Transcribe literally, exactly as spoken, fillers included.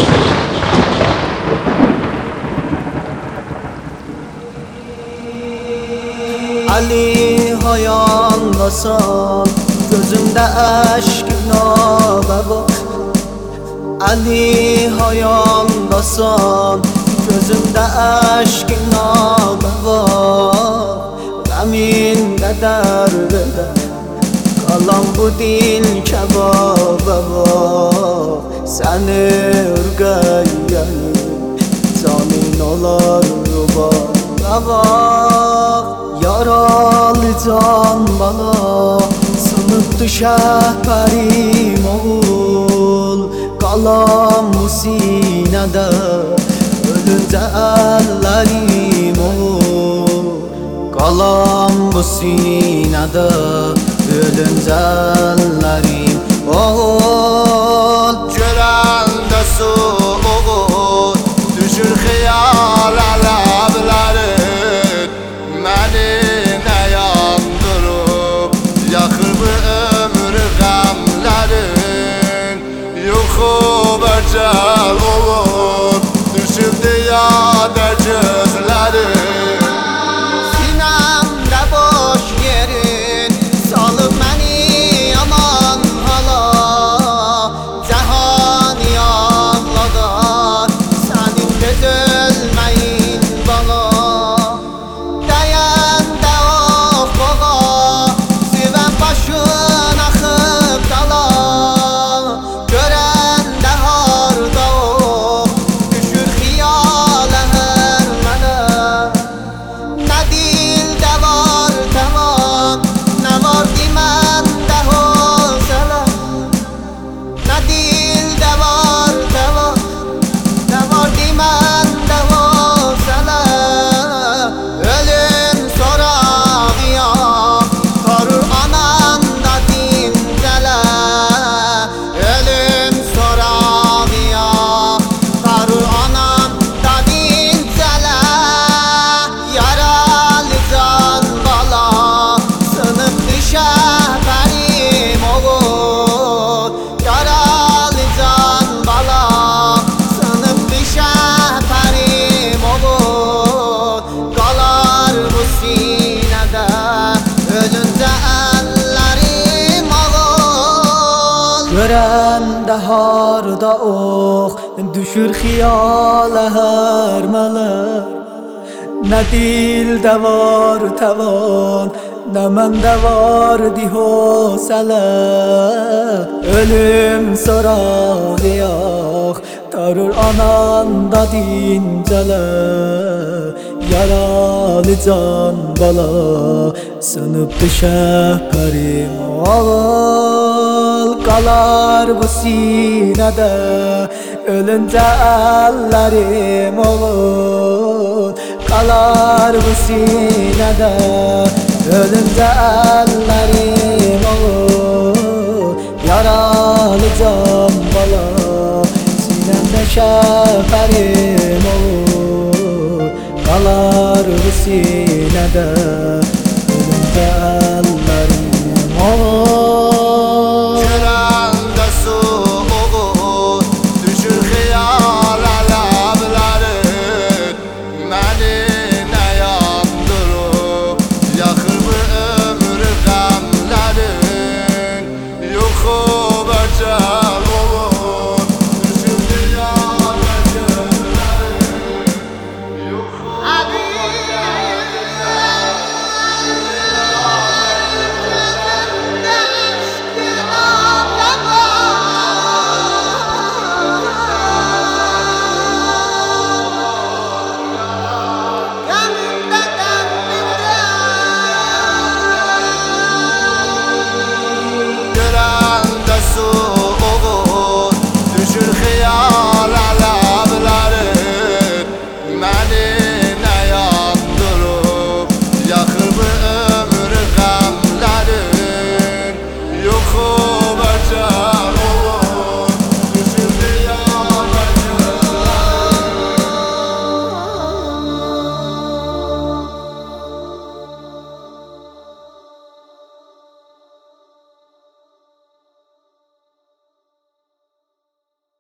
Ali hayallasam gözümde aşk nababa. Ali hayallasam gözümde aşk nababa. Gaminde derdede kalan bu dil kebaba. Seni ürgeyen zamin olar baba. Yaralı can bana sınıp düşer perim oğul. Kalan bu sinede ölünce ellerim oğul. Kalan bu sinede ölünce ellerim oğul. Görende su oğul düşür hıyal alevleri. Məni nə yandırıb yaxır bu ömrü qəmlərin. Yuxu bəcəl olub düşübdü yada gözlərin. Sinemde boş yerin salıp beni aman hala. Cehani ağladar senin gözülmeyin bana. Dayan da oh baba süven başın akıp dala. Gören de harda oh düşür hiyale her mene. Ne dilde var tamam, ne var dimende hosele. Ne dilde var tamam, ne var dimende hosele. Ölüm sorağıya korur anan da dincele. Ölüm sorağıya korur anan da dincele. Yaralı can bala sınıp düşer benim oğul. Yaralı can bala sınıp düşer benim oğul. Kalar bu sinede ölünce ellerim oğul. Gören de harda oh düşür hiyale her meler. Ne dilde var tevan, ne mende var dihosele. Ölüm sorar yak, tarır anan da dincele. Yaralı can bala sınıp düşer perim oğul. Kalar bu sinede ölünce ellerim oğul. Kalar bu sinede ölünce ellerim oğul. Yaralı can bala sinemde şeferim oğul. Kalar bu sinede